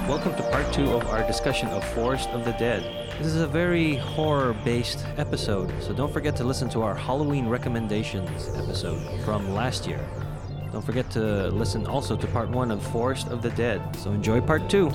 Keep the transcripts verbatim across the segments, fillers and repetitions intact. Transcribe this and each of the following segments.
Welcome to part two of our discussion of Forest of the Dead. This is a very horror-based episode, so don't forget to listen to our Halloween recommendations episode from last year. Don't forget to listen also to part one of Forest of the Dead, so enjoy part two.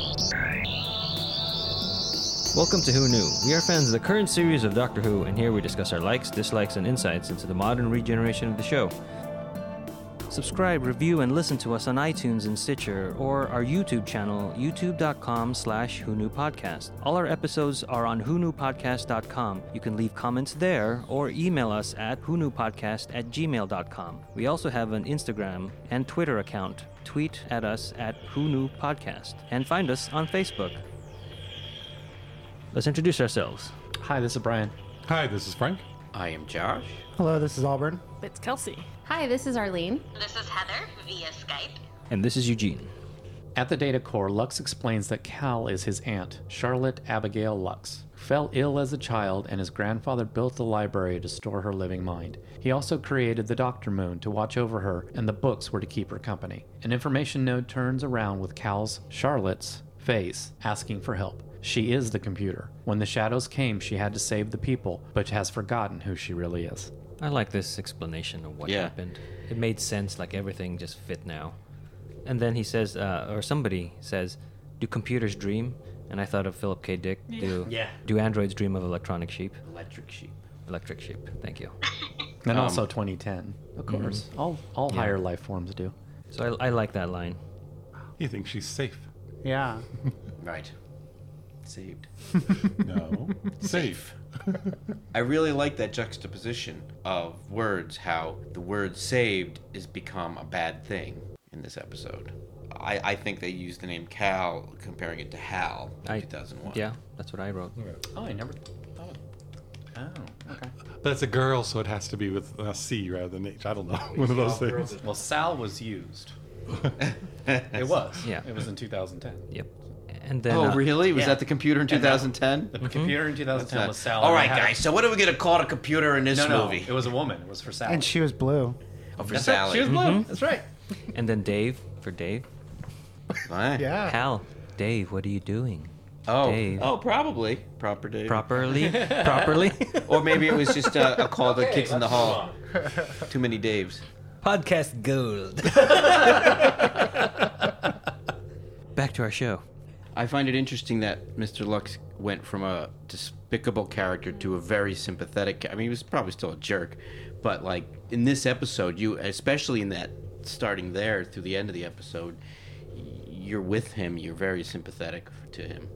Welcome to Who Knew. We are fans of the current series of Doctor Who, and here we discuss our likes, dislikes, and insights into the modern regeneration of the show. Subscribe, review, and listen to us on iTunes and Stitcher, or our YouTube channel, youtube.com slash Who Knew Podcast. All our episodes are on who knew podcast dot com. You can leave comments there, or email us at who knew podcast at gmail dot com. We also have an Instagram and Twitter account. Tweet at us at Who Knew Podcast, and find us on Facebook. Let's introduce ourselves. Hi, this is Brian. Hi, this is Frank. I am Josh. Hello, this is Auburn. It's Kelsey. Hi, this is Arlene. This is Heather via Skype. And this is Eugene. At the data core, Lux explains that Cal is his aunt, Charlotte Abigail Lux, who fell ill as a child, and his grandfather built the library to store her living mind. He also created the Doctor Moon to watch over her, and the books were to keep her company. An information node turns around with Cal's, Charlotte's, face, asking for help. She is the computer. When the shadows came, she had to save the people, but has forgotten who she really is. I like this explanation of what Yeah. happened. It made sense, like everything just fit now. And then he says, uh, or somebody says, do computers dream? And I thought of Philip K. Dick. Do, Yeah. do androids dream of electronic sheep? Electric sheep. Electric sheep, thank you. And Um, also twenty ten, of course. Mm-hmm. All all Yeah. higher life forms do. So I, I like that line. You think she's safe? Yeah. Right. Saved. No. Safe. I really like that juxtaposition of words, how the word saved has become a bad thing in this episode. I, I think they used the name Cal, comparing it to Hal in I, two thousand one. Yeah, that's what I wrote. Oh, I never thought of Oh, okay. But it's a girl, so it has to be with a C rather than H. I don't know. One of those things. Well, Sal was used. It was. Yeah. It was in two thousand ten. Yep. And then, Oh, uh, really? Was yeah. that the computer in two thousand ten? The computer in two thousand ten was Sal. All and I right, had- guys. So what are we gonna call a computer in this No, no, movie? it was a woman. It was for Sal. And she was blue. Oh, for That's Sally. right. She was blue. Mhm. That's right. and then Dave, for Dave. What? Yeah. Hal, Dave, what are you doing? Oh. Dave. Oh, probably. Proper Dave. Properly? Properly? Or maybe it was just a, a call to kids in the hall. Too many Daves. Podcast gold. Back to our show. I find it interesting that Mister Lux went from a despicable character to a very sympathetic. I mean, he was probably still a jerk, but like in this episode, you, especially in that starting there through the end of the episode, you're with him. You're very sympathetic to him.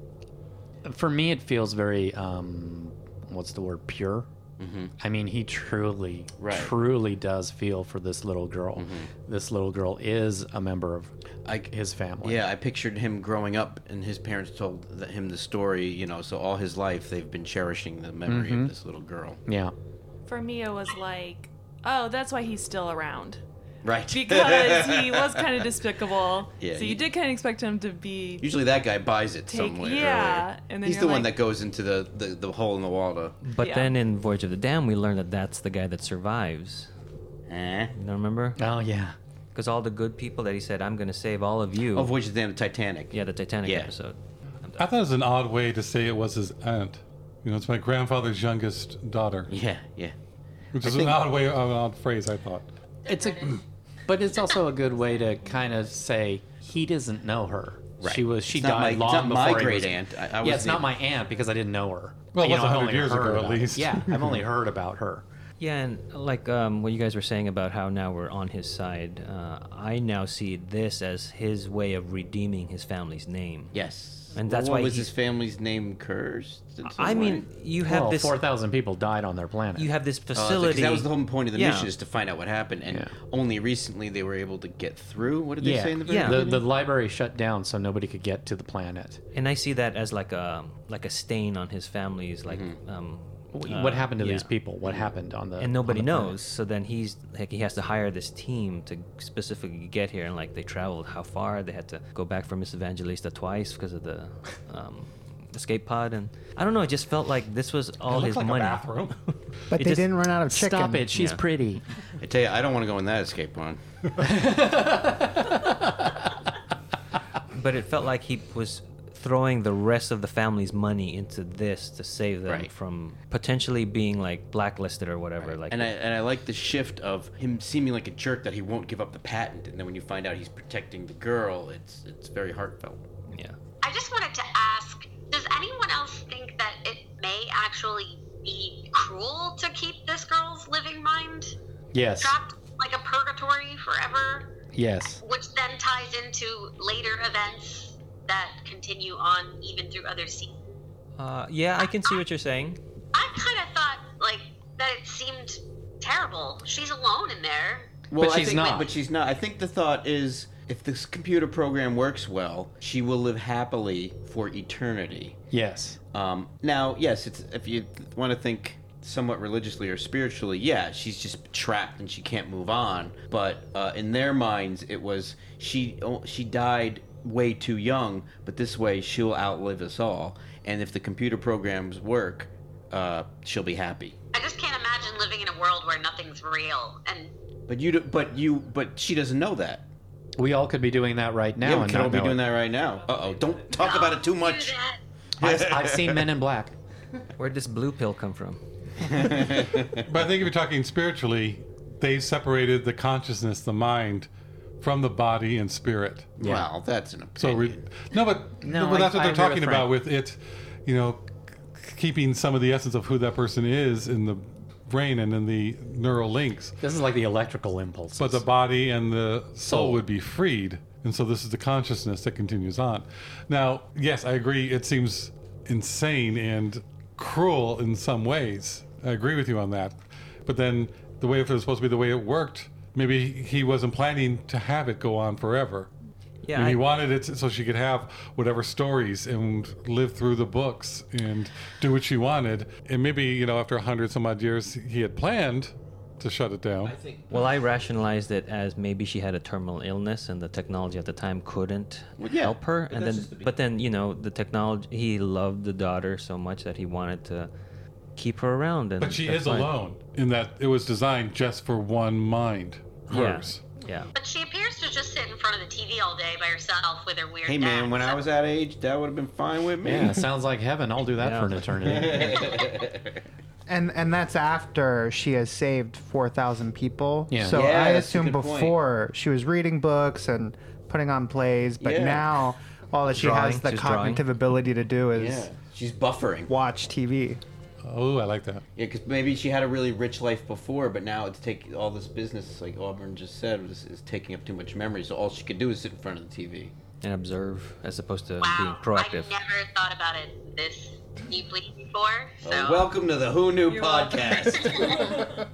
For me, it feels very, um, what's the word, pure. Mm-hmm. I mean, he truly, Right. truly does feel for this little girl. Mm-hmm. This little girl is a member of I, his family. Yeah, I pictured him growing up, and his parents told th- him the story. You know, so all his life they've been cherishing the memory Mhm. of this little girl. Yeah. For me, it was like, oh, that's why he's still around. Right. Because he was kind of despicable. Yeah, so he- you did kind of expect him to be. Usually that guy buys it Take- somewhere. yeah, earlier. and then he's you're the one like- that goes into the, the, the hole in the wall to. But Yeah. then in Voyage of the Dam, we learned that that's the guy that survives. Eh? You don't remember? Oh, yeah. Because all the good people that he said, I'm going to save all of you. Oh, Voyage of the Damned, Titanic. Yeah, the Titanic Yeah. episode. I thought it was an odd way to say it was his aunt. You know, it's my grandfather's youngest daughter. Yeah, yeah. Which I is think- an odd way, an odd phrase, I thought. It's a, but it's also a good way to kind of say he doesn't know her. Right. She was. She It's not died my- long it's not my before he great was- aunt. I- I yeah, wasn't it's not even- my aunt because I didn't know her. Well, it You was know, a I've hundred only years heard ago, at about it. least. Yeah, I've only heard about her. Yeah, and like um, what you guys were saying about how now we're on his side, uh, I now see this as his way of redeeming his family's name. Yes. And that's Well, why was he- his family's name cursed? in some I mean, way? you have well, this. four thousand people died on their planet. You have this Oh, 'cause facility. that was the whole point of the Yeah. mission, is to find out what happened, and Yeah. only recently they were able to get through. What did they yeah, say in the very Yeah. the, beginning? the library shut down so nobody could get to the planet. And I see that as like a like a stain on his family's like. Mm-hmm. Um, W- what uh, happened to yeah. these people? What happened on the And nobody on the planet? knows. So then he's like he has to hire this team to specifically get here, and like they traveled how far? They had to go back for Miss Evangelista twice because of the um, escape pod, and I don't know. It just felt like this was all It his looked like money. a bathroom. But It they just- didn't run out of chicken. Stop it. She's Yeah. pretty. I tell you, I don't want to go in that escape pod. but it felt like he was throwing the rest of the family's money into this to save them Right. from potentially being like blacklisted or whatever. Like, And I and I like the shift of him seeming like a jerk that he won't give up the patent, and then when you find out he's protecting the girl, it's it's very heartfelt. yeah. I just wanted to ask, does anyone else think that it may actually be cruel to keep this girl's living mind Yes. trapped like a purgatory forever? Yes. Which then ties into later events that continue on even through other scenes. Uh, yeah, I can see what you're saying. I kind of thought like that it seemed terrible. She's alone in there. Well, But I she's think, not. But she's not. I think the thought is, if this computer program works well, she will live happily for eternity. Yes. Um, now, yes, it's if you want to think somewhat religiously or spiritually, yeah, she's just trapped and she can't move on. But uh, in their minds, it was she oh, she died way too young, but this way she'll outlive us all. And if the computer programs work, uh, she'll be happy. I just can't imagine living in a world where nothing's real. And But you, do, but you, but she doesn't know that. We all could be doing that right now yeah, we and could not all be know doing it. that right now. Uh oh! Don't talk about it too much. Do that. I've, I've seen Men in Black. Where'd this blue pill come from? But I think if you're talking spiritually, they separated the consciousness, the mind, from the body and spirit. Well, that's an So opinion. re- no, but No, no, but I- that's what I they're agree talking with about Frank. with it, you know, c- keeping some of the essence of who that person is in the brain and in the neural links. This is like the electrical impulses. But the body and the soul Soul. would be freed. And so this is the consciousness that continues on. Now, yes, I agree. It seems insane and cruel in some ways. I agree with you on that. But then the way it was supposed to be the way it worked, maybe he wasn't planning to have it go on forever. Yeah, And he I- wanted it so she could have whatever stories and live through the books and do what she wanted. And maybe, you know, after a hundred some odd years, he had planned to shut it down. Well, I rationalized it as maybe she had a terminal illness and the technology at the time couldn't Well, yeah, help her. but And that's then, just the but then, you know, the technology. He loved the daughter so much that he wanted to keep her around. And But she that's is fine. alone in that it was designed just for one mind, Yeah. hers. Yeah. But she appears to just sit in front of the T V all day by herself with her weird Hey man, dad, when I so- was that age, that would have been fine with me. yeah, sounds like heaven. I'll do that Yeah. for an eternity. And and that's after she has saved four thousand people. Yeah. So Yeah, I that's a assume good point. before she was reading books and putting on plays, but Yeah. now all that she Drawing, has the she's drawing. cognitive ability to do is Yeah, she's buffering. watch T V. Oh, I like that. Yeah, because maybe she had a really rich life before, but now it's taking all this business, like Auburn just said, is, is taking up too much memory. So all she could do is sit in front of the T V. And observe as opposed to being Wow, proactive. I never thought about it this deeply before. So Well, welcome to the Who Knew You're welcome. podcast.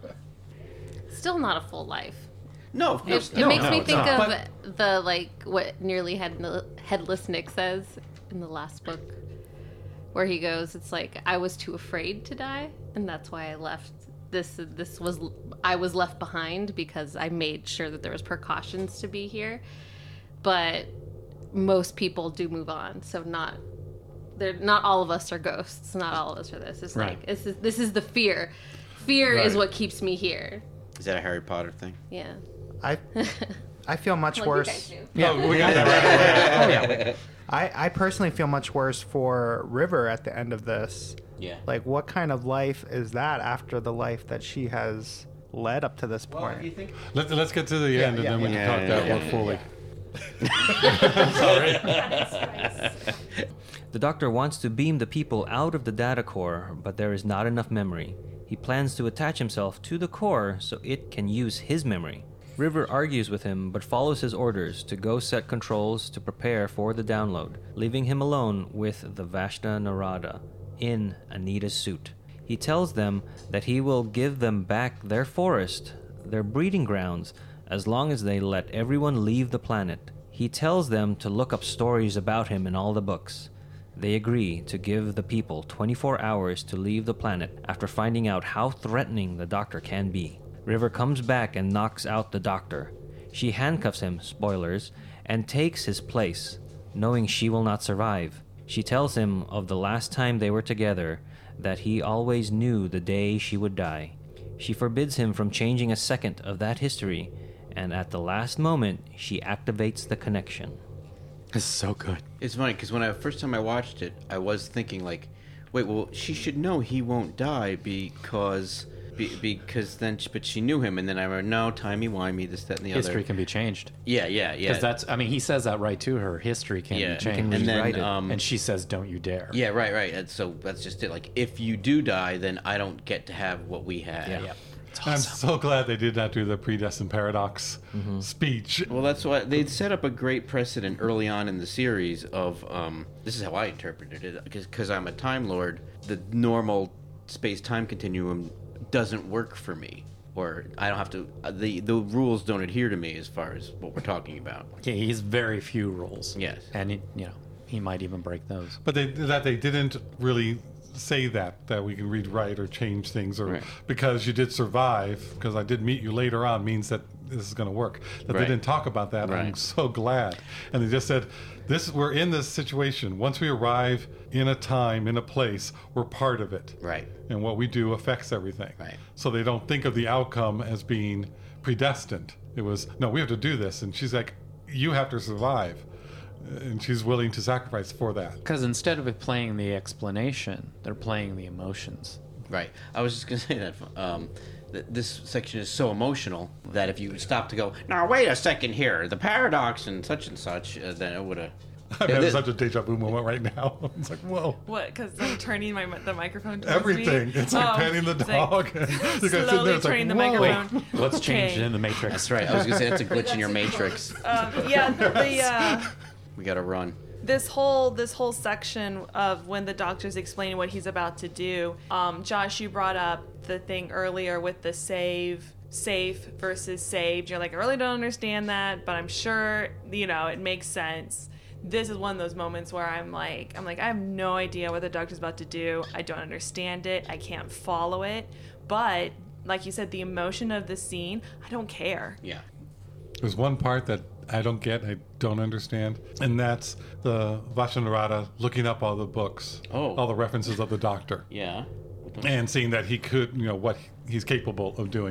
Still not a full life. no, of course It, it not. makes no, me it's think not. of the like what nearly head, headless Nick says in the last book, where he goes, "It's like I was too afraid to die, and that's why I left. This this was I was left behind because I made sure that there was precautions to be here, but most people do move on, so not." They're, not all of us are ghosts. Not all of us are this. It's Right. like this is this is the fear. Fear is Right. what keeps me here. Is that a Harry Potter thing? Yeah. I I feel much Like you worse. guys do. Yeah, Oh, we got that. Oh, yeah. I, I personally feel much worse for River at the end of this. Yeah. Like, what kind of life is that after the life that she has led up to this Well, point? if you think Let, let's get to the Yeah, end, and yeah, then we yeah. can talk Yeah, that yeah, more yeah, fully. The doctor wants to beam the people out of the data core, but there is not enough memory. He plans to attach himself to the core so it can use his memory. River argues with him but follows his orders to go set controls to prepare for the download, leaving him alone with the Vashta Narada in Anita's suit. He tells them that he will give them back their forest, their breeding grounds, as long as they let everyone leave the planet. He tells them to look up stories about him in all the books. They agree to give the people twenty-four hours to leave the planet after finding out how threatening the doctor can be. River comes back and knocks out the doctor. She handcuffs him, spoilers, and takes his place, knowing she will not survive. She tells him of the last time they were together, that he always knew the day she would die. She forbids him from changing a second of that history, and at the last moment, she activates the connection. This is so good. It's funny because when I first time I watched it, I was thinking like, wait, well, she should know he won't die because be, because then, she, but she knew him, and then I went, no, timey-wimey, this, that, and the History other. can be changed. Yeah, yeah, yeah. Because that's, I mean, he says that right to her. History can Yeah, be you changed. can and then, rewrite it. um, and she says, don't you dare. Yeah, right, right. And so that's just it. Like, if you do die, then I don't get to have what we had. Yeah. It's I'm awesome. so glad they did not do the predestined paradox speech. Well, that's why they'd set up a great precedent early on in the series of, um, this is how I interpreted it, because I'm a Time Lord, the normal space-time continuum doesn't work for me. Or I don't have to, the, the rules don't adhere to me as far as what we're talking about. Yeah, he's very few rules. Yes. And, he, you know, he might even break those. But they, that they didn't really say that, that we can rewrite or change things, or Right. because you did survive, because I did meet you later on, means that this is going to work. That Right. they didn't talk about that. I'm Right. so glad. And they just said, this, we're in this situation. Once we arrive in a time, in a place, we're part of it. Right. And what we do affects everything. Right. So they don't think of the outcome as being predestined. It was, no, we have to do this. And she's like, you have to survive. And she's willing to sacrifice for that. Because instead of it playing the explanation, they're playing the emotions. Right. I was just going to say that um, th- this section is so emotional that if you stop to go, now wait a second here, the paradox and such and such, uh, then it would have... I'm having such a deja vu moment right now. It's like, whoa. What? Because I'm turning my the microphone towards Everything. me? It's like Oh, petting the it's dog. like You guys sitting slowly there, it's like, turning the whoa. microphone. What's changed Okay. in the Matrix? That's right. I was going to say that's a glitch in your matrix. Um, yeah, the, the uh, We got to run. this whole this whole section of when the doctor's explaining what he's about to do. Um, Josh, you brought up the thing earlier with the save. Safe versus saved. You're like, I really don't understand that, but I'm sure, you know, it makes sense. This is one of those moments where I'm like, I'm like, I have no idea what the doctor's about to do. I don't understand it. I can't follow it. But like you said, the emotion of the scene, I don't care. Yeah. There's one part that I don't get, I don't understand, and that's the Vajrayana looking up all the books, Oh. all the references of the doctor, Yeah. and seeing that he could, you know, what he's capable of doing.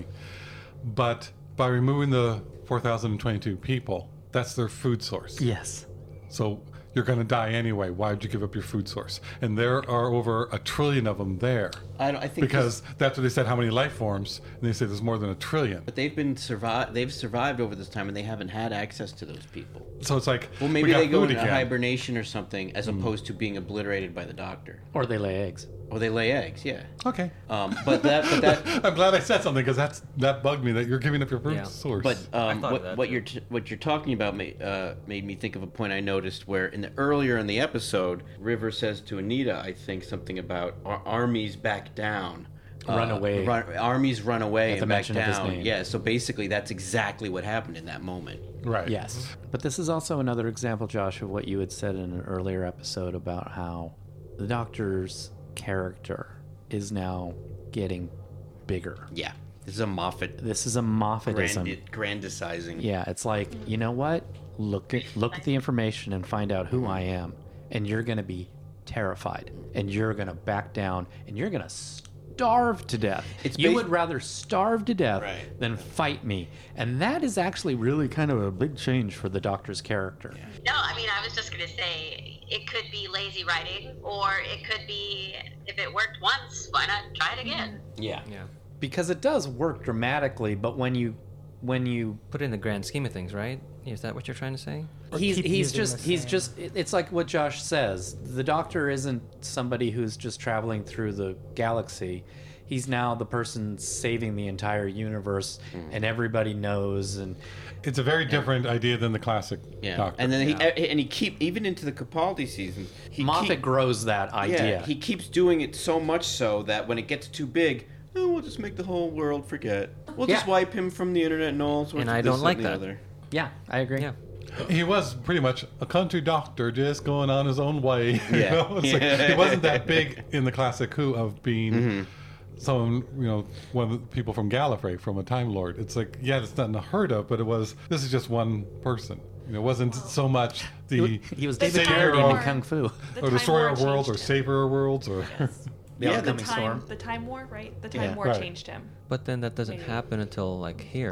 But by removing the four thousand twenty-two people, that's their food source. Yes. So you're going to die anyway. Why would you give up your food source? And there are over a trillion of them there. I, don't, I think Because this- that's what they said, how many life forms, and they say there's more than a trillion. but they've been survive. They've survived over this time, and they haven't had access to those people. So it's like, Well, we maybe got they go food into again. hibernation or something, as opposed to being obliterated by the doctor. Or they lay eggs. Or they lay eggs. Yeah. Okay. Um, but that. But that. I'm glad I said something, because that's that bugged me, that you're giving up your food Yeah. source. But um, thought of what, that what too. you're t- what you're talking about made, uh, made me think of a point I noticed where in the earlier in the episode, River says to Anita, I think something about our armies back down. Run away. Run, armies run away At the and back mention of his down. name. Yeah, so basically that's exactly what happened in that moment. right. Yes. But this is also another example, Josh, of what you had said in an earlier episode about how the doctor's character is now getting bigger. Yeah, this is a Moffat This is a Moffatism. grandi- grandizing. Yeah, it's like, you know what? Look at look at the information and find out who I am, and you're going to be terrified, and you're going to back down, and you're going to starve to death. It's you bas- would rather starve to death Right. than fight me. And that is actually really kind of a big change for the doctor's character. No, I mean, I was just going to say it could be lazy writing, or it could be if it worked once, why not try it again? Yeah. Yeah. Because it does work dramatically, but when you when you Put it in the grand scheme of things, right? Is that what you're trying to say? Or he's keep he's using just the he's same- just it- it's like what Josh says. The doctor isn't somebody who's just traveling through the galaxy. He's now the person saving the entire universe, and everybody knows. And It's a very different idea than the classic Yeah. doctor. And then he and he keep even into the Capaldi season. He Moffat keep- grows that idea. Yeah, he keeps doing it so much so that when it gets too big, oh, we'll just make the whole world forget. We'll just Yeah. wipe him from the internet and all sorts And of I this, don't like and the that. Other. Yeah, I agree. Yeah. He was pretty much a country doctor, just going on his own way. You Yeah. know? It's like, he wasn't that big in the classic Who of being Mm-hmm. someone, you know, one of the people from Gallifrey, from a Time Lord. It's like, yeah, it's nothing unheard of, but it was, this is just one person. You know, it wasn't so much the He was The David savior Carradine in of, Kung Fu. The or Time destroyer War of worlds or changed him. savior of worlds or The Yeah, the oncoming time, storm. the time war, right? The time Yeah. war Right. changed him. But then that doesn't Maybe. happen until like here.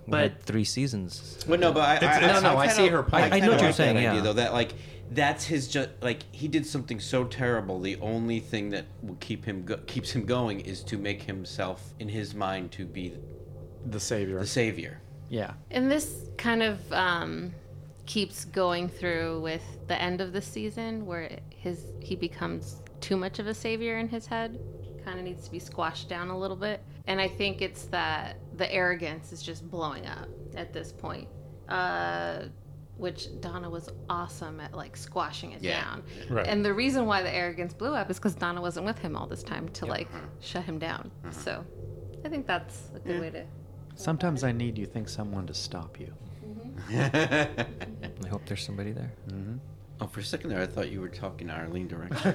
We But- had three seasons. Well, no, but I, It's- I, it's- no, no, I kinda- see her point. I- I know kinda what you're like saying, that yeah. idea, though, that like that's his just like he did something so terrible. The only thing that will keep him go- keeps him going is to make himself in his mind to be The savior. the savior. Yeah. And this kind of um, keeps going through with the end of the season, where his he becomes too much of a savior in his head. Kind of needs to be squashed down a little bit. And I think it's that the arrogance is just blowing up at this point. Uh, which Donna was awesome at, like, squashing it Yeah. down. Right. And the reason why the arrogance blew up is because Donna wasn't with him all this time to, like, shut him down. So I think that's a good way to... Sometimes I need you think someone to stop you. I hope there's somebody there. Oh, for a second there, I thought you were talking to Arlene directly.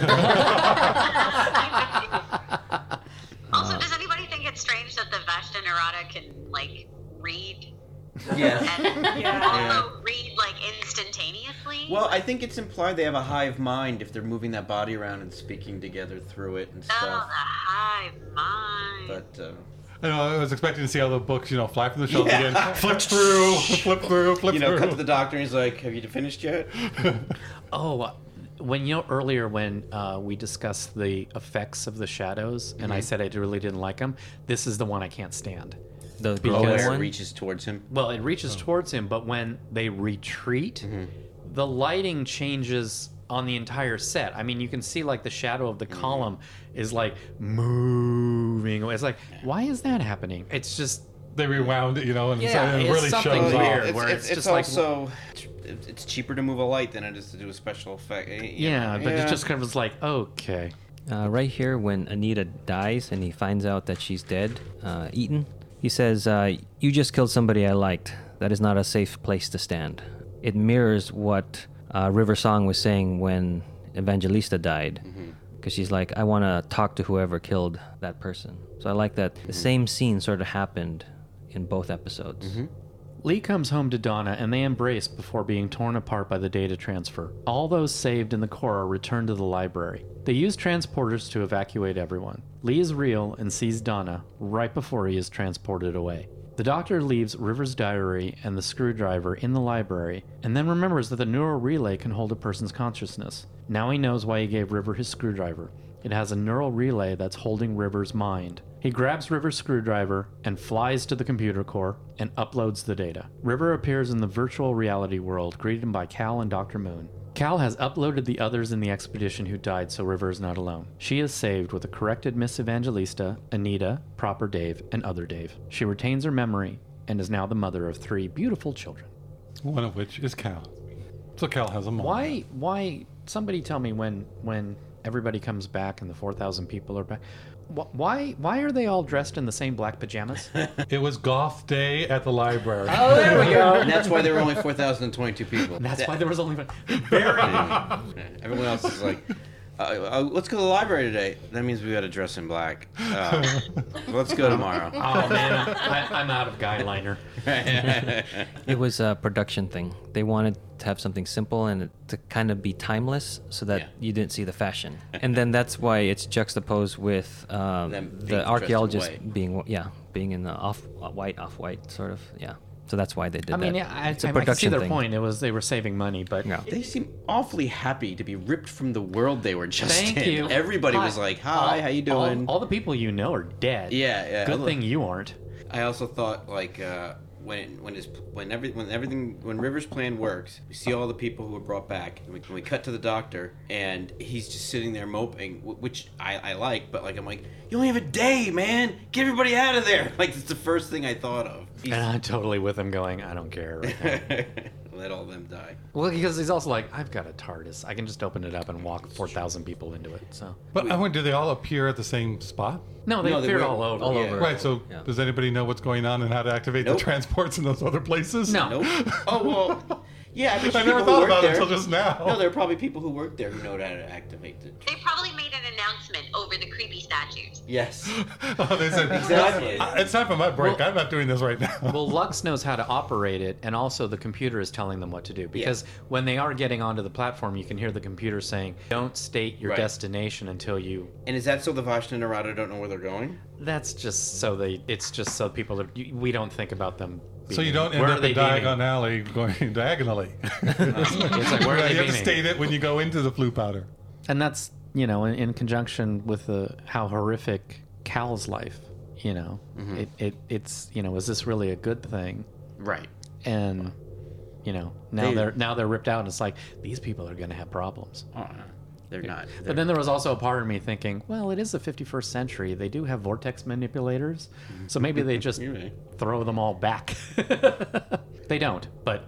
Also, does anybody think it's strange that the Vashta Narada can, like, read Yeah. and Yeah. also read, like, instantaneously? Well, I think it's implied they have a hive mind if they're moving that body around and speaking together through it and Oh, stuff. the hive mind. But uh, I know. I was expecting to see all the books, you know, fly from the shelves Yeah. again. Flip through, flip through, flip you know, through. cut to the doctor and he's like, "Have you finished yet?" Oh, uh, when you know earlier when uh, we discussed the effects of the shadows, and I said I really didn't like them, this is the one I can't stand. The Because- glowing Where it one. reaches towards him. Well, it reaches towards him, but when they retreat, the lighting changes on the entire set. I mean, you can see like the shadow of the column is like moving away. It's like, why is that happening? It's just They rewound it, you know, and, so- Yeah, and it it's really something shows weird. off. It's, where it's, it's it's just like- also it's cheaper to move a light than it is to do a special effect. Eh, you yeah, know, but it just kind of was like, okay. Uh, right here, when Anita dies and he finds out that she's dead, uh, eaten, he says, uh, "You just killed somebody I liked. That is not a safe place to stand." It mirrors what uh, River Song was saying when Evangelista died, because she's like, "I want to talk to whoever killed that person." So I like that the same scene sort of happened in both episodes. Lee comes home to Donna and they embrace before being torn apart by the data transfer. All those saved in the core are returned to the library. They use transporters to evacuate everyone. Lee is real and sees Donna right before he is transported away. The doctor leaves River's diary and the screwdriver in the library and then remembers that the neural relay can hold a person's consciousness. Now he knows why he gave River his screwdriver. It has a neural relay that's holding River's mind. He grabs River's screwdriver and flies to the computer core and uploads the data. River appears in the virtual reality world, greeted by Cal and Doctor Moon. Cal has uploaded the others in the expedition who died, so River is not alone. She is saved with a corrected Miss Evangelista, Anita, Proper Dave, and Other Dave. She retains her memory and is now the mother of three beautiful children. One of which is Cal. So Cal has a mom. Why? Why? Somebody tell me when when everybody comes back and the four thousand people are back. Wh- Why? Why are they all dressed in the same black pajamas? It was Goth Day at the library. Oh, there we go. And that's why there were only four thousand twenty-two people. That's why there was only one. Very. Everyone else is like, uh, uh, let's go to the library today. That means we got to dress in black. Uh, let's go tomorrow. Oh man, I, I'm out of guy liner. It was a production thing. They wanted to have something simple and to kind of be timeless so that Yeah. you didn't see the fashion. And then that's why it's juxtaposed with um, Them being dressed the in archaeologist white. being, yeah, being in the off white, off white sort of, yeah. So that's why they did I mean, that. yeah, I, it's a I, I can see production their thing. point. It was they were saving money, but Yeah. They seem awfully happy to be ripped from the world they were just thank in. you. Everybody Hi. was like, "Hi, All- how you all- doing?" All, the people you know are dead. Yeah, yeah. Good Look, thing you aren't. I also thought like uh, when it, when his when every when everything when River's plan works, we see all the people who were brought back, and we, we cut to the doctor, and he's just sitting there moping, wh- which I, I like, but like I'm like, you only have a day, man. Get everybody out of there. Like it's the first thing I thought of. He's- And I'm totally with him going, I don't care right now. Let all them die. Well, because he's also like, I've got a TARDIS. I can just open it up and walk four thousand people into it. So But I wonder, do they all appear at the same spot? no, they No, they appeared were- all over. all yeah. over. Right, so Yeah. does anybody know what's going on and how to activate Nope. the transports in those other places? No. Nope. Oh well. Yeah, I, bet you I never people who thought work about it there- until just now. No, there are probably people who work there who know how to activate the. They probably made an announcement over the creepy statues. Yes. Oh, they said, Exactly. "Uh, it's time for my break. Well- I'm not doing this right now. Well, Lux knows how to operate it, and also the computer is telling them what to do. Because when they are getting onto the platform, you can hear the computer saying, "Don't state your Right. destination until you." And is that so the Vashta and Narada don't know where they're going? That's just so they. It's just so people are. We don't think about them So you don't end Where are up they in beaming? Diagon Alley going diagonally. It's like, where are they you have to beaming? state it when you go into the flu powder. And that's, you know, in, in conjunction with the how horrific Cal's life, you know, Mm-hmm. it, it it's, you know, is this really a good thing? Right. And, you know, now They- they, are now they're ripped out, and it's like, these people are going to have problems. Oh, no. They're not. But They're- then there was also a part of me thinking, well, it is the fifty-first century. They do have vortex manipulators, so maybe they just You're right. throw them all back. They don't, but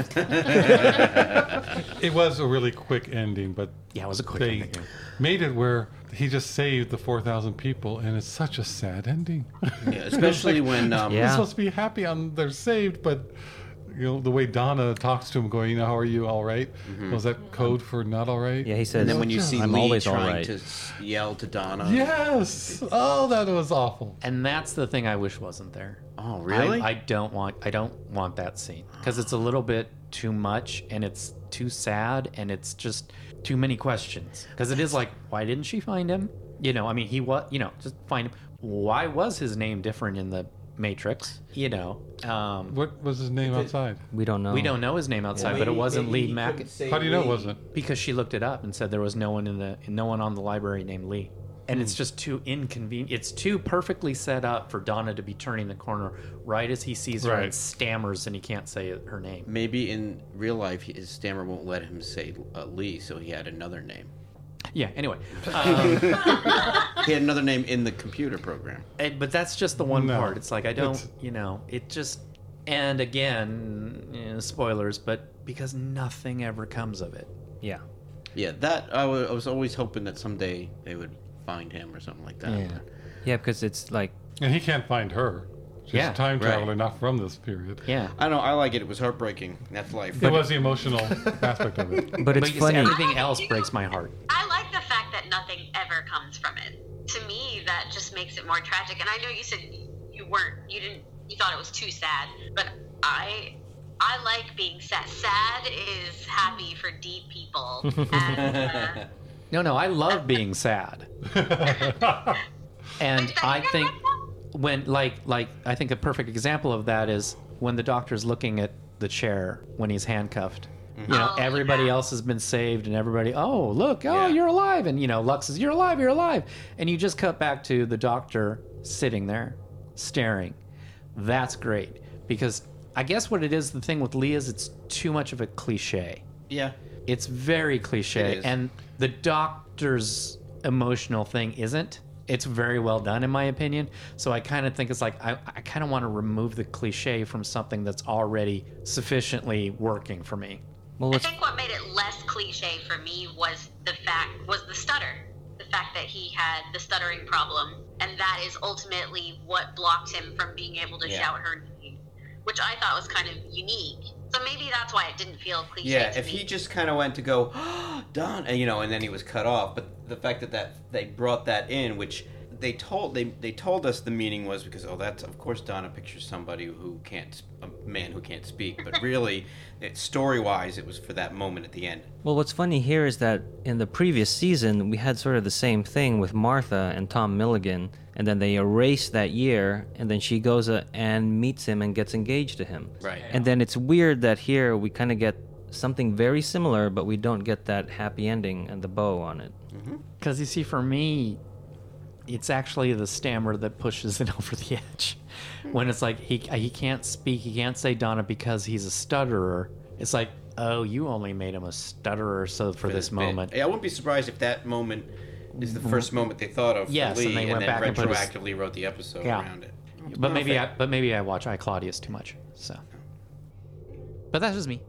It was a really quick ending, but yeah, it was a quick they ending. made it where he just saved the four thousand people, and it's such a sad ending. Yeah, especially when um, We're Yeah. supposed to be happy on they're saved, but you know the way Donna talks to him, going, "You know, how are you? All right?" Was that code for not all right? Yeah, he says. And then when you see I'm Lee always all trying right. to s- yell to Donna. Yes. Oh, that was awful. And that's the thing I wish wasn't there. Oh, really? I, I don't want I don't want that scene because it's a little bit too much and it's too sad and it's just too many questions. Because it is like, why didn't she find him? You know, I mean, he was, you know, just find him. Why was his name different in the Matrix? You know, um, What was his name outside? We don't know. we don't know his name outside, but it wasn't Lee Mack How do you know it wasn't? because she looked it up and said there was no one in the no one on the library named Lee. And it's just too inconvenient. It's too perfectly set up for Donna to be turning the corner right as he sees her Right. and stammers and he can't say her name. Maybe in real life, his stammer won't let him say uh, Lee, so he had another name. Yeah, anyway. Um, He had another name in the computer program. and- but that's just the one No, part. It's like, I don't, it's- you know, it just. And again, eh, spoilers, but because nothing ever comes of it. Yeah. Yeah, that I wa- I was always hoping that someday they would find him or something like that. Yeah. Yeah, because it's like And he can't find her. She's Yeah, a time right. traveler, not from this period. Yeah. I don't know. I like it. It was heartbreaking. That's life. It was the emotional aspect of it. but it's But funny. everything else breaks my heart. I like the fact that nothing ever comes from it. To me, that just makes it more tragic. And I know you said you weren't, you didn't, you thought it was too sad, but I, I like being sad. Sad is happy for deep people. And, uh, No, no, I love being sad. And I think when like like I think a perfect example of that is when the doctor's looking at the chair when he's handcuffed. You know, Oh, everybody yeah. else has been saved and everybody, oh, look, oh, Yeah. you're alive. And, you know, Lux says, you're alive, you're alive. And you just cut back to the doctor sitting there, staring. That's great. Because I guess what it is, the thing with Lee is it's too much of a cliche. Yeah. It's very cliche. It is. And the doctor's emotional thing isn't. It's very well done, in my opinion. So I kind of think it's like, I, I kind of want to remove the cliche from something that's already sufficiently working for me. Well, I what's think what made it less cliche for me was the fact was the stutter, the fact that he had the stuttering problem, and that is ultimately what blocked him from being able to Yeah. shout her name, which I thought was kind of unique. So maybe that's why it didn't feel cliche. Yeah, to if me. he just kind of went to go, oh, Don, and, you know, and then he was cut off. But the fact that, that they brought that in, which they told they they told us the meaning was because, oh, that's of course Donna pictures somebody who can't, a man who can't speak. But really, it, story-wise, it was for that moment at the end. Well, what's funny here is that in the previous season, we had sort of the same thing with Martha and Tom Milligan, and then they erased that year, and then she goes uh, and meets him and gets engaged to him. Right. And then it's weird that here we kind of get something very similar, but we don't get that happy ending and the bow on it. Because you see, for me, it's actually the stammer that pushes it over the edge. When it's like he he can't speak, he can't say Donna because he's a stutterer. It's like, oh, you only made him a stutterer so for this bit. moment. Yeah, I wouldn't be surprised if that moment is the first moment they thought of for Yes, and Lee, they and, went then back and put his- retroactively wrote the episode Yeah. around it. But maybe I Perfect. but maybe I watch I Claudius too much. So, but that's just me.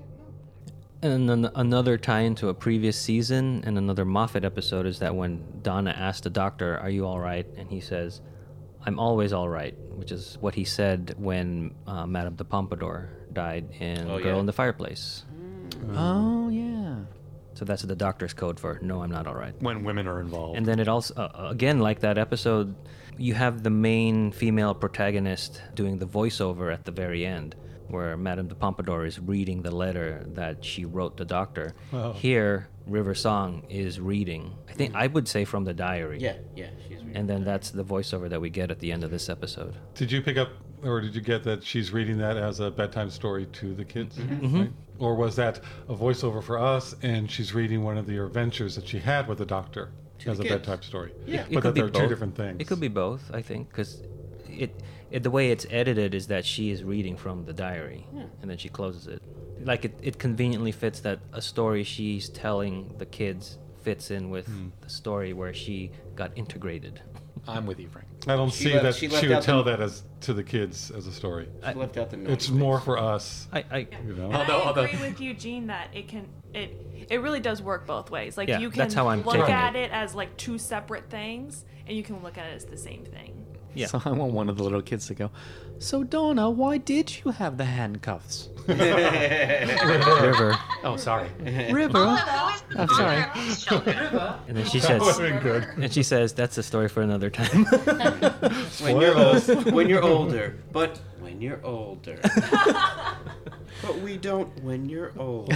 And then another tie into a previous season and another Moffat episode is that when Donna asked the doctor, "Are you all right?" and he says, "I'm always all right," which is what he said when uh, Madame de Pompadour died in Oh, Girl yeah. in the Fireplace. Oh yeah. So that's the doctor's code for "No, I'm not all right." When women are involved. And then it also, uh, again, like that episode, you have the main female protagonist doing the voiceover at the very end, where Madame de Pompadour is reading the letter that she wrote the doctor. Oh. Here, River Song is reading. I think I would say from the diary. Yeah, yeah, she's. And then that's the voiceover that we get at the end of this episode. Did you pick up or did you get that she's reading that as a bedtime story to the kids? Mm-hmm. Right? Or was that a voiceover for us, and she's reading one of the adventures that she had with the doctor To as the a kids. bedtime story? Yeah. It But could that be they're two both. different things. It could be both, I think, because it, it the way it's edited is that she is reading from the diary, and then she closes it. Like it, it conveniently fits that a story she's telling the kids fits in with Hmm. the story where she got integrated. I'm with you, Frank. I don't She see left- that she she, left would out tell the- that as to the kids as a story. She left out the It's noise. more for us, I, I you know. And Although- I although- agree with Eugene that it can it it really does work both ways. Like Yeah, you can that's how I'm look taking at it. it as like two separate things, and you can look at it as the same thing. yeah. So I want one of the little kids to go, so Donna, why did you have the handcuffs? River, Oh, sorry. All River. of those I'm sorry. are these children. and then she That would says, have been good. and she says, "That's a story for another time." when you're Spoilers. old, when you're older, but when you're older. But we don't when you're old.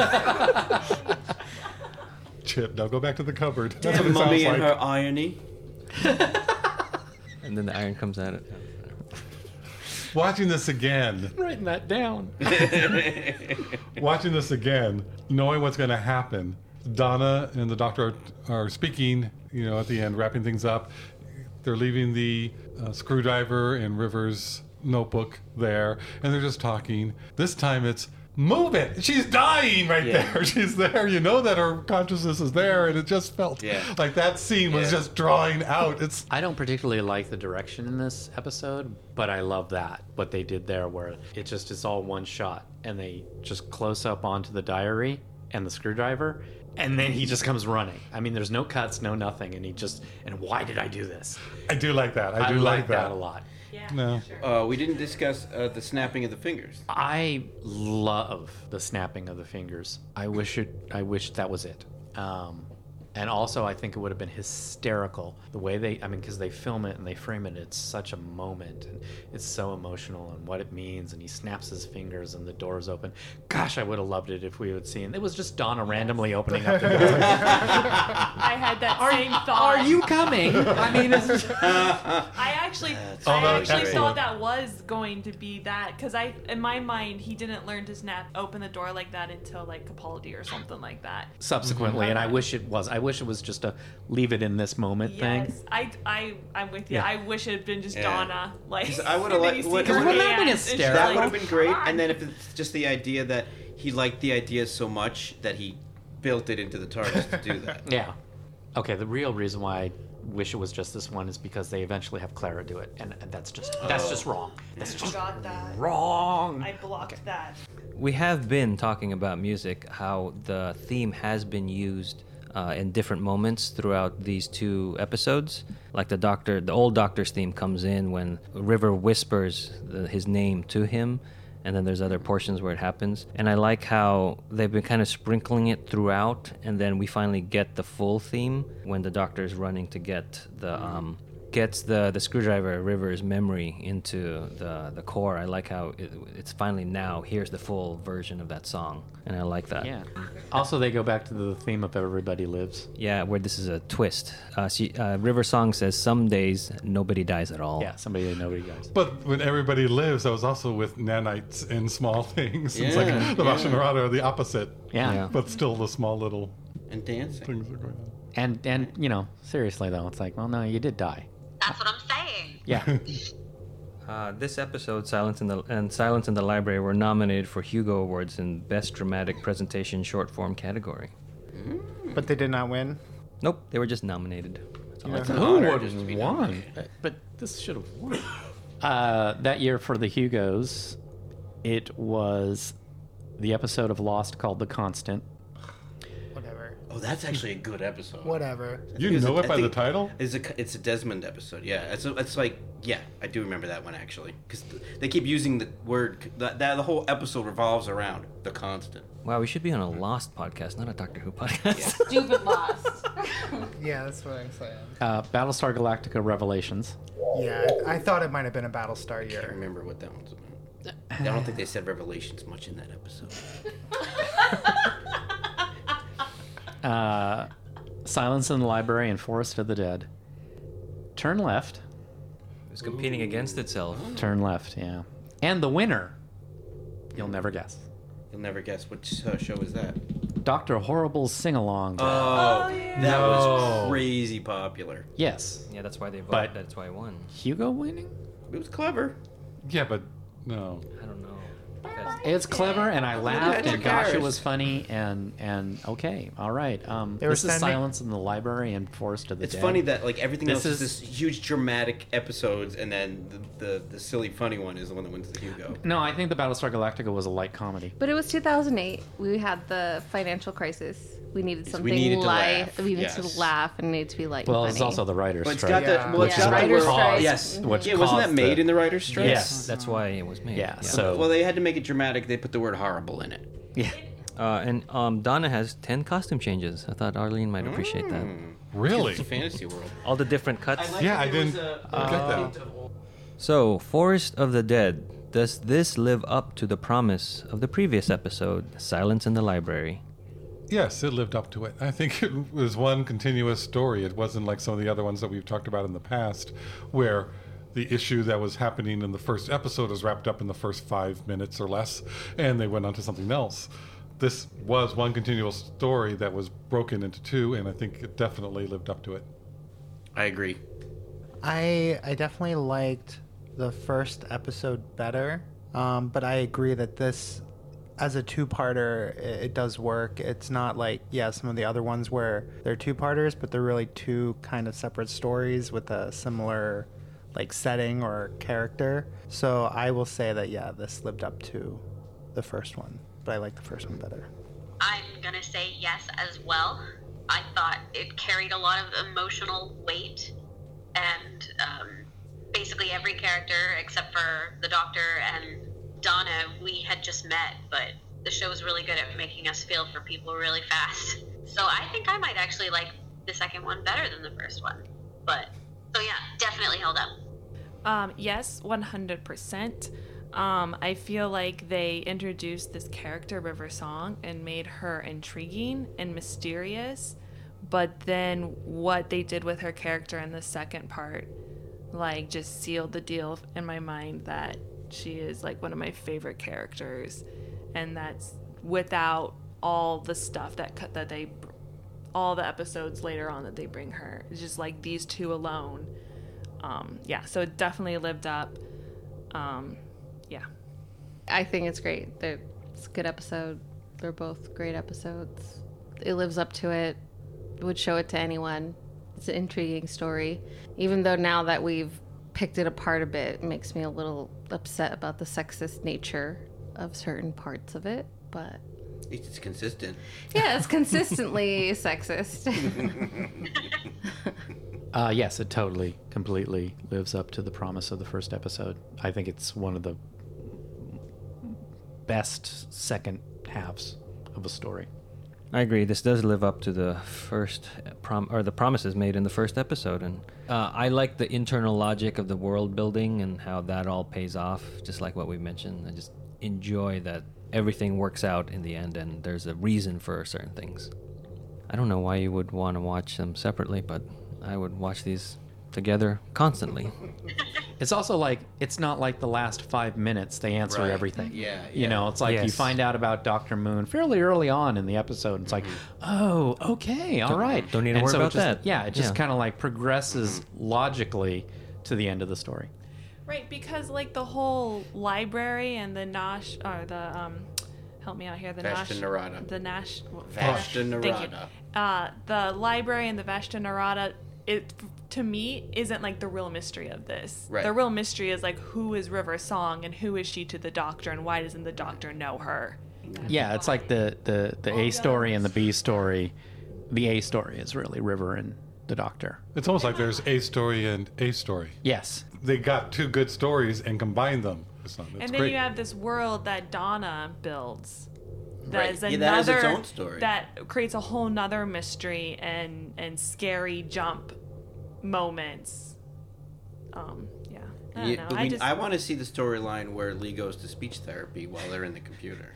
Chip, now go back to the cupboard. That's Damn, what it Mummy sounds and like. her irony. And then the iron comes at it. Watching this again, Writing that down. watching this again, knowing what's going to happen. Donna and the doctor are, are speaking, you know, at the end, wrapping things up. They're leaving the uh, screwdriver and River's notebook there, and they're just talking. This time it's, move it! She's dying right Yeah. there. She's there. You know that her consciousness is there, and it just felt Yeah. like that scene was Yeah. just drawing out. It's I don't particularly like the direction in this episode, but I love that what they did there, where it just is all one shot, and they just close up onto the diary and the screwdriver, and then he just comes running. I mean, there's no cuts, no nothing, and he just and why did I do this? I do like that. I do like that. that a lot. Yeah. No. Uh, we didn't discuss uh, the snapping of the fingers. I love the snapping of the fingers. I wish it. I wish that was it. Um, and also, I think it would have been hysterical the way they. I mean, because they film it and they frame it. It's such a moment, and it's so emotional and what it means. And he snaps his fingers, and the doors open. Gosh, I would have loved it if we had seen. It was just Donna randomly opening up the door. I had that same thought. Are you coming? I mean, it's I actually, That's I no, actually excellent. thought that was going to be that because I, in my mind, he didn't learn to snap open the door like that until like Capaldi or something like that. subsequently, and I wish it was. I wish it was just a leave it in this moment thing. Yes, I, I, I'm with you. Yeah. I wish it had been just Yeah. Donna. Like, 'Cause I would've and then liked- you see what- her Because wouldn't that have been hands, and she's hysterical? That like, would have been great. "Come And then on." if it's just the idea that he liked the idea so much that he built it into the TARDIS to do that. Yeah. Okay, the real reason why I wish it was just this one is because they eventually have Clara do it, and, and that's just that's just wrong. That's just got that. wrong. I blocked that. We have been talking about music, how the theme has been used uh, in different moments throughout these two episodes. Like the doctor, the old doctor's theme comes in when River whispers the, his name to him, and then there's other portions where it happens. And I like how they've been kind of sprinkling it throughout, and then we finally get the full theme when the doctor is running to get the um, gets the, the screwdriver River's memory into the the core. I like how it, it's finally now here's the full version of that song, and I like that. Yeah. Also, they go back to the theme of Everybody Lives. Yeah, where this is a twist. Uh, she, uh, River Song says, "Some days nobody dies at all." Yeah, somebody that nobody does. But when everybody lives, that was also with nanites and small things. It's like Yeah, the yeah. Vashanarada are the opposite, Yeah. Yeah. but still the small little And dancing. things are going on. And and you know, seriously though, it's like, well, no, you did die. That's what I'm saying. Yeah. Uh, this episode, Silence in the and Silence in the Library, were nominated for Hugo Awards in Best Dramatic Presentation Short Form category. But they did not win. Nope, they were just nominated. That's all I Yeah. can- an Who honor would just to be won? nominated. But this should have won. Uh, that year for the Hugos, it was the episode of Lost called The Constant. Whatever. Oh, that's actually a good episode. Whatever. You Because know I it by the think title? It's a it's a Desmond episode. Yeah, it's a, it's like yeah, I do remember that one actually because they keep using the word that, that the whole episode revolves around the constant. Wow, we should be on a Lost podcast, not a Doctor Who podcast. Stupid lost. Yeah, that's what I'm saying. Uh, Battlestar Galactica Revelations. Yeah, I, I thought it might have been a Battlestar I can't year. remember what that one's about. I don't think they said Revelations much in that episode. Uh, Silence in the Library and Forest of the Dead. Turn Left. It's competing against itself. Turn left, yeah. And the winner, you'll never guess. You'll never guess which uh, show is that. Doctor Horrible's Sing-Along. Oh, Oh, yeah. that No. was crazy popular. Yes. Yeah, that's why they voted. But- That's why I won. Hugo winning? It was clever. Yeah, but no. I don't know. Because It's clever, and I laughed, Who and gosh, it cares? was funny, and and okay, all right. Um, They were this is sending- Silence in the Library and Forest of the It's Dead. funny that like everything This else is, is- this huge dramatic episodes, and then the, the the silly funny one is the one that wins the Hugo. No, I think the Battlestar Galactica was a light comedy. But it was two thousand eight. We had the financial crisis. We needed Yes, we something needed to light. laugh, We needed yes. to laugh and it needed to be light Well, and it's funny. also the writer's But it's strike. got the well, it's Yeah, got the writer's word- strike. yes, Which yeah, wasn't that caused made the- in the writer's strike? Yes. that's why it was made. Yeah, so- Well, they had to make it dramatic. They put the word horrible in it. Yeah. Uh, and um, Donna has ten costume changes. I thought Arlene might appreciate that. Really? It's a fantasy world. All the different cuts. Yeah, I didn't get that. So, Forest of the Dead. Does this live up to the promise of the previous episode, Silence in the Library? Yes, it lived up to it. I think it was one continuous story. It wasn't like some of the other ones that we've talked about in the past, where the issue that was happening in the first episode was wrapped up in the first five minutes or less, and they went on to something else. This was one continual story that was broken into two, and I think it definitely lived up to it. I agree. I I definitely liked the first episode better, um, but I agree that this, as a two-parter, it, it does work. It's not like yeah some of the other ones where they're two-parters, but they're really two kind of separate stories with a similar like setting or character. So I will say that yeah, this lived up to the first one, but I like the first one better. I'm gonna say yes as well. I thought it carried a lot of emotional weight, and um, basically every character except for the Doctor and Donna we had just met, but the show is really good at making us feel for people really fast. So I think I might actually like the second one better than the first one. But so yeah, definitely held up. Um, yes, one hundred percent. Um, I feel like they introduced this character, River Song, and made her intriguing and mysterious. But then what they did with her character in the second part, like, just sealed the deal in my mind that she is, like, one of my favorite characters. And that's without all the stuff that cut that they, all the episodes later on that they bring her. It's just, like, these two alone. Um, yeah, so it definitely lived up. Um, yeah. I think it's great. They're, it's a good episode. They're both great episodes. It lives up to it. Would show it to anyone. It's an intriguing story. Even though now that we've picked it apart a bit, it makes me a little upset about the sexist nature of certain parts of it. But It's consistent. yeah, it's consistently sexist. Uh, yes, it totally, completely lives up to the promise of the first episode. I think it's one of the best second halves of a story. I agree. This does live up to the first prom or the promises made in the first episode, and uh, I like the internal logic of the world building and how that all pays off. Just like what we mentioned, I just enjoy that everything works out in the end, and there's a reason for certain things. I don't know why you would want to watch them separately, but I would watch these together constantly. It's also like, it's not like the last five minutes they answer Right. everything. Yeah, You yeah. know, it's like you Yes. find out about Doctor Moon fairly early on in the episode. It's like, oh, okay, all right. don't need to And worry so it about just- that. Yeah, it just Yeah. kind of like progresses logically to the end of the story. Right, because like the whole library and the Nash or the um help me out here, the Nash Vashta Narada. the Nash well, Vashta thank you. Narada. Uh the library and the Vashta Narada, it to me isn't like the real mystery of this. Right. The real mystery is like, who is River Song and who is she to the Doctor and why doesn't the Doctor know her? Yeah, it's like the, the, the A story and the B story. The A story is really River and the Doctor. It's almost like there's a story and a story. Yes. They got two good stories and combined them. It's not, it's And then great. you have this world that Donna builds. That Right. is Yeah, another that is its own story. that creates a whole nother mystery and and scary jump moments. Um, yeah. I don't Yeah, know. but I we, just I want to see the storyline where Lee goes to speech therapy while they're in the computer.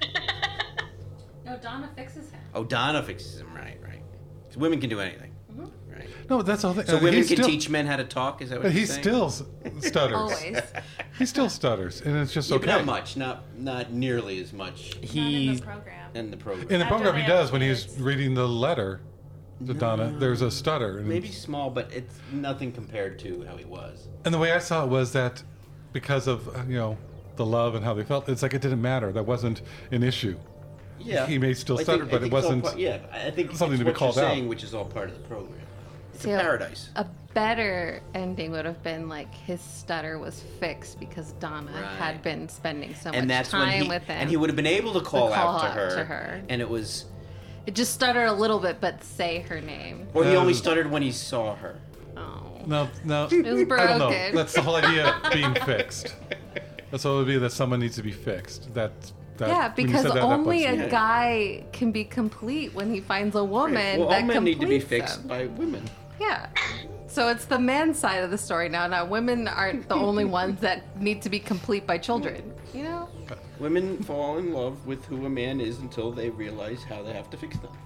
No, Donna fixes him. Oh, Donna fixes him, right, right. 'Cause women can do anything, right? No, that's the whole thing. So Uh, women he's can still- teach men how to talk? Is that what But you're he saying? still s- stutters. Always. He still stutters, and it's just Yeah, okay. but not much. Not not nearly as much Not in He the program. in the program. In the After program, they he have does when he's kids. reading the letter to Donna. No. There's a stutter, and, Maybe small, but it's nothing compared to how he was. and the way I saw it was that because of uh, you know the love and how they felt, it's like it didn't matter. That wasn't an issue. Yeah, He may still I stutter, think- I but it think it's all wasn't part- yeah, I think something it's to be what called you're out. saying, which is all part of the program. It's See, a a- paradise. A better ending would have been like his stutter was fixed because Donna Right. had been spending so and much that's time when he with him. and he would have been able to call, call out, to, out her, to her. and it was, It just stuttered a little bit, but say her name. or he only Um, stuttered when he saw her. Oh. no, no. It was I don't know. broken. That's the whole idea of being fixed. That's all it would be, that someone needs to be fixed. That, that Yeah, when you because said that, that only bugs a me. guy can be complete when he finds a woman well, that all men need to be completes fixed him. by women. Yeah. So it's the man's side of the story now. Now women aren't the only ones that need to be complete by children. You know? Women fall in love with who a man is until they realize how they have to fix them.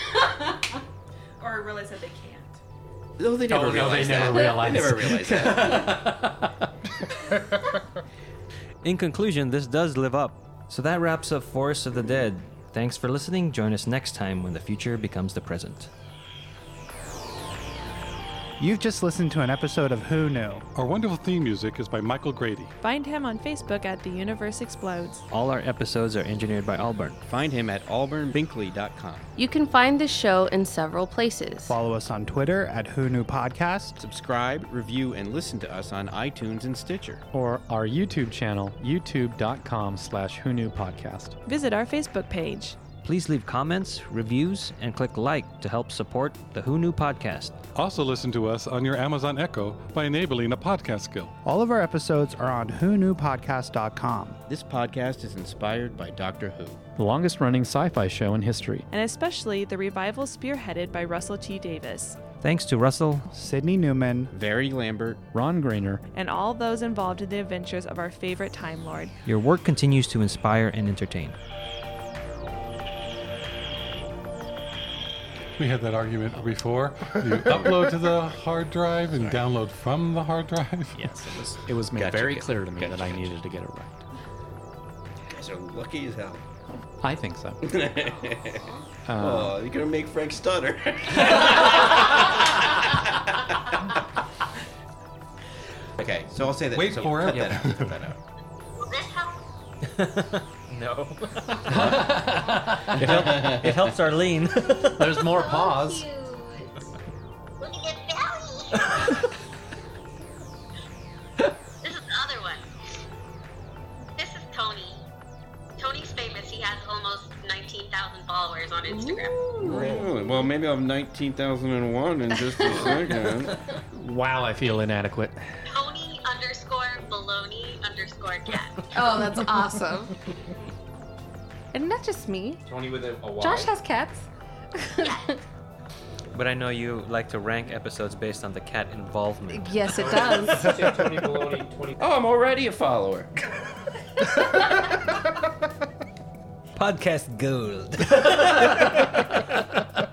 Or realize that they can't. No, they never Oh, no, realize they that. never realize. They never realize that. In conclusion, this does live up. So that wraps up Forest of the Dead. Thanks for listening. Join us next time when the future becomes the present. You've just listened to an episode of Who Knew? Our wonderful theme music is by Michael Grady. Find him on Facebook at The Universe Explodes. All our episodes are engineered by Allburn. Find him at auburn binkley dot com. You can find this show in several places. Follow us on Twitter at Who Knew Podcast. Subscribe, review, and listen to us on iTunes and Stitcher. or our YouTube channel, youtube.com slash who knew podcast. Visit our Facebook page. Please leave comments, reviews, and click like to help support the Who Knew podcast. Also listen to us on your Amazon Echo by enabling a podcast skill. All of our episodes are on who knew podcast dot com. This podcast is inspired by Doctor Who. The longest running sci-fi show in history. And especially the revival spearheaded by Russell T. Davis. Thanks to Russell. Sydney Newman. Very Lambert. Ron Grainer. And all those involved in the adventures of our favorite Time Lord. Your work continues to inspire and entertain. We had that argument before. You upload to the hard drive and download from the hard drive. Yes, it was, it was made Gotcha, very gotcha, clear to me gotcha, that I gotcha. needed to get it right. You guys are lucky as hell. I think so. Oh, you're gonna make Frank stutter. Okay, so I'll say that. Wait so for cut it. That out, cut that out. Will this help? No. it, help, it helps Arlene. There's more pause. Cute. Look at your belly. This is the other one. This is Tony. Tony's famous. He has almost nineteen thousand followers on Instagram. Really? Well, maybe I'll have nineteen thousand one in just a second. Wow, I feel inadequate. Tony underscore baloney underscore cat. Oh, that's awesome. And not just me. Tony with a, a Y. Josh has cats. But I know you like to rank episodes based on the cat involvement. Yes, it does. Oh, I'm already a follower. Podcast gold.